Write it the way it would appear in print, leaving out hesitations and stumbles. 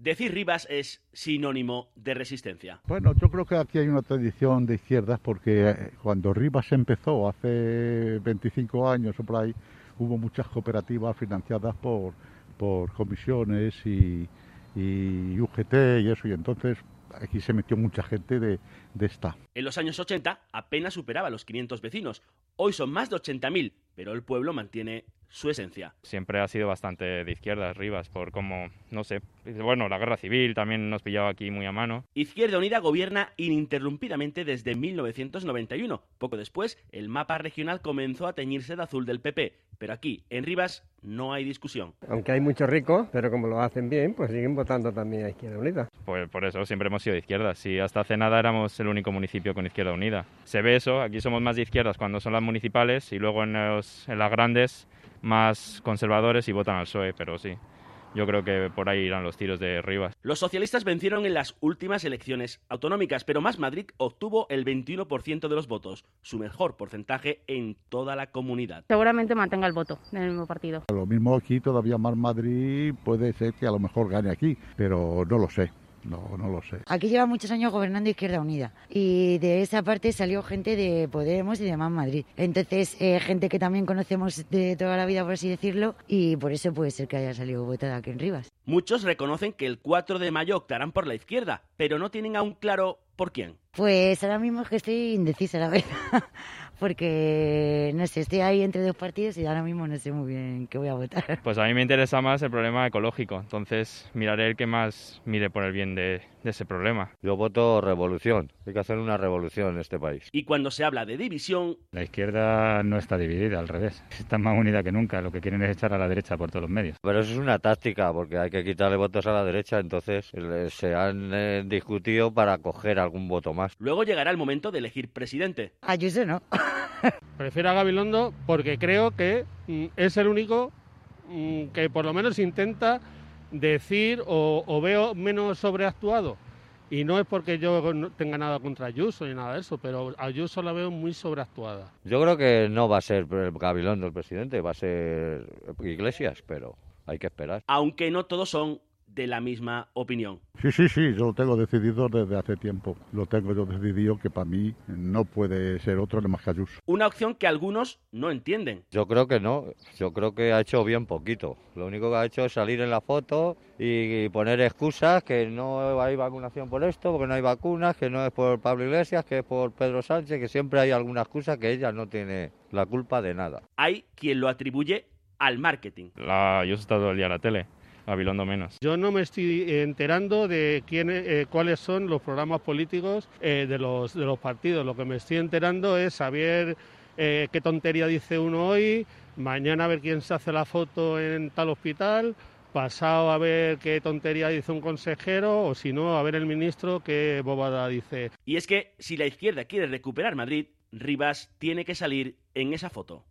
Decir Rivas es sinónimo de resistencia. Bueno, yo creo que aquí hay una tradición de izquierdas porque cuando Rivas empezó hace 25 años o por ahí, hubo muchas cooperativas financiadas por comisiones y UGT y eso, y entonces aquí se metió mucha gente de esta. En los años 80 apenas superaba los 500 vecinos. Hoy son más de 80.000, pero el pueblo mantiene su esencia. Siempre ha sido bastante de izquierdas Rivas, por cómo, no sé, bueno, la guerra civil también nos pillaba aquí muy a mano. Izquierda Unida gobierna ininterrumpidamente desde 1991. Poco después, el mapa regional comenzó a teñirse de azul del PP, pero aquí, en Rivas, no hay discusión. Aunque hay muchos ricos, pero como lo hacen bien, pues siguen votando también a Izquierda Unida. Pues por eso siempre hemos sido de izquierdas. Si hasta hace nada éramos el único municipio con Izquierda Unida. Se ve eso, aquí somos más de izquierdas cuando son las municipales y luego en las grandes más conservadores y votan al PSOE, pero sí. Yo creo que por ahí irán los tiros de Rivas. Los socialistas vencieron en las últimas elecciones autonómicas, pero Más Madrid obtuvo el 21% de los votos, su mejor porcentaje en toda la comunidad. Seguramente mantenga el voto del mismo partido. Lo mismo aquí, todavía Más Madrid puede ser que a lo mejor gane aquí, pero no lo sé. No lo sé. Aquí lleva muchos años gobernando Izquierda Unida y de esa parte salió gente de Podemos y de Más Madrid. Entonces, gente que también conocemos de toda la vida, por así decirlo, y por eso puede ser que haya salido votada aquí en Rivas. Muchos reconocen que el 4 de mayo optarán por la izquierda, pero no tienen aún claro por quién. Pues ahora mismo es que estoy indecisa, la verdad, porque no sé, estoy ahí entre dos partidos y ahora mismo no sé muy bien qué voy a votar. Pues a mí me interesa más el problema ecológico, entonces miraré el que más mire por el bien de ese problema. Yo voto revolución, hay que hacer una revolución en este país. Y cuando se habla de división... La izquierda no está dividida, al revés, está más unida que nunca, lo que quieren es echar a la derecha por todos los medios. Pero eso es una táctica, porque hay que quitarle votos a la derecha, entonces se han discutido para coger algún voto más. Luego llegará el momento de elegir presidente. Ayuso no. Prefiero a Gabilondo porque creo que es el único que por lo menos intenta decir o veo menos sobreactuado. Y no es porque yo no tenga nada contra Ayuso ni nada de eso, pero Ayuso la veo muy sobreactuada. Yo creo que no va a ser Gabilondo el presidente, va a ser Iglesias, pero hay que esperar. Aunque no todos son de la misma opinión. Sí, yo lo tengo decidido desde hace tiempo. Lo tengo yo decidido que para mí no puede ser otro más que Ayuso. Una opción que algunos no entienden. Yo creo que no, yo creo que ha hecho bien poquito. Lo único que ha hecho es salir en la foto y poner excusas, que no hay vacunación por esto, porque no hay vacunas, que no es por Pablo Iglesias, que es por Pedro Sánchez, que siempre hay alguna excusa que ella no tiene la culpa de nada. Hay quien lo atribuye al marketing. Ayuso está todo el día en la tele. Gabilondo menos. Yo no me estoy enterando de cuáles son los programas políticos de los partidos. Lo que me estoy enterando es saber qué tontería dice uno hoy, mañana a ver quién se hace la foto en tal hospital, pasado a ver qué tontería dice un consejero o si no a ver el ministro qué bobada dice. Y es que si la izquierda quiere recuperar Madrid, Rivas tiene que salir en esa foto.